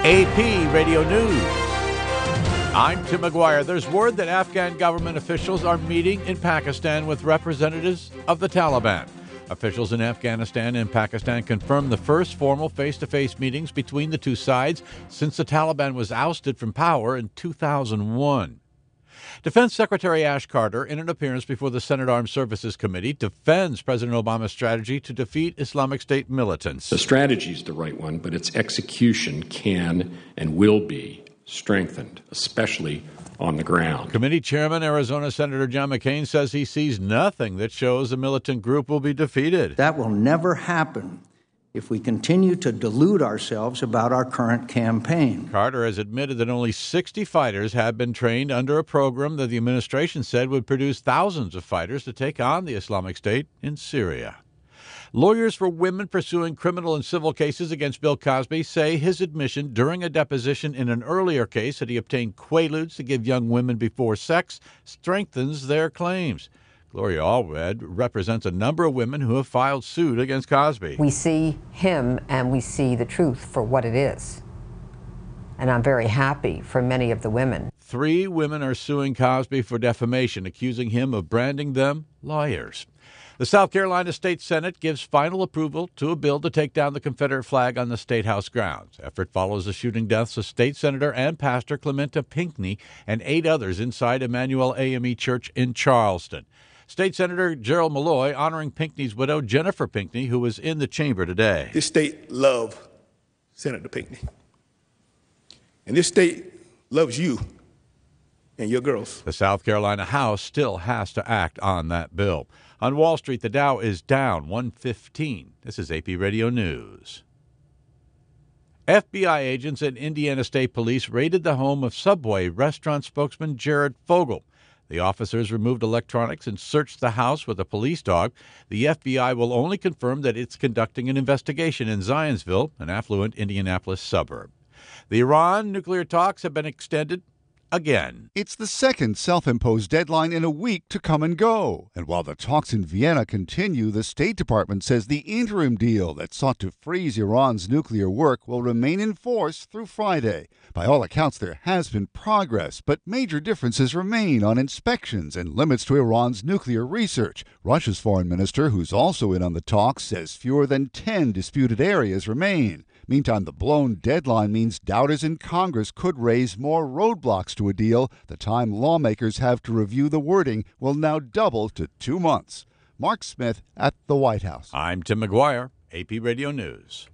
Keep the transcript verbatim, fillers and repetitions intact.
A P Radio News. I'm Tim McGuire. There's word that Afghan government officials are meeting in Pakistan with representatives of the Taliban. Officials in Afghanistan and Pakistan confirmed the first formal face-to-face meetings between the two sides since the Taliban was ousted from power in two thousand one. Defense Secretary Ash Carter, in an appearance before the Senate Armed Services Committee, defends President Obama's strategy to defeat Islamic State militants. The strategy is the right one, but its execution can and will be strengthened, especially on the ground. Committee Chairman Arizona Senator John McCain says he sees nothing that shows the militant group will be defeated. That will never happen if we continue to delude ourselves about our current campaign. Carter has admitted that only sixty fighters have been trained under a program that the administration said would produce thousands of fighters to take on the Islamic State in Syria. Lawyers for women pursuing criminal and civil cases against Bill Cosby say his admission during a deposition in an earlier case that he obtained Quaaludes to give young women before sex strengthens their claims. Gloria Allred represents a number of women who have filed suit against Cosby. We see him and we see the truth for what it is. And I'm very happy for many of the women. Three women are suing Cosby for defamation, accusing him of branding them liars. The South Carolina State Senate gives final approval to a bill to take down the Confederate flag on the State House grounds. Effort follows the shooting deaths of State Senator and Pastor Clementa Pinckney and eight others inside Emmanuel A M E Church in Charleston. State Senator Gerald Malloy honoring Pinckney's widow, Jennifer Pinckney, who was in the chamber today. This state loves Senator Pinckney. And this state loves you and your girls. The South Carolina House still has to act on that bill. On Wall Street, the Dow is down one fifteen. This is A P Radio News. F B I agents and Indiana State Police raided the home of Subway restaurant spokesman Jared Fogle. The officers removed electronics and searched the house with a police dog. The F B I will only confirm that it's conducting an investigation in Zionsville, an affluent Indianapolis suburb. The Iran nuclear talks have been extended again. It's the second self-imposed deadline in a week to come and go. And while the talks in Vienna continue, the State Department says the interim deal that sought to freeze Iran's nuclear work will remain in force through Friday. By all accounts, there has been progress, but major differences remain on inspections and limits to Iran's nuclear research. Russia's foreign minister, who's also in on the talks, says fewer than ten disputed areas remain. Meantime, the blown deadline means doubters in Congress could raise more roadblocks to a deal. The time lawmakers have to review the wording will now double to two months. Mark Smith at the White House. I'm Tim McGuire, A P Radio News.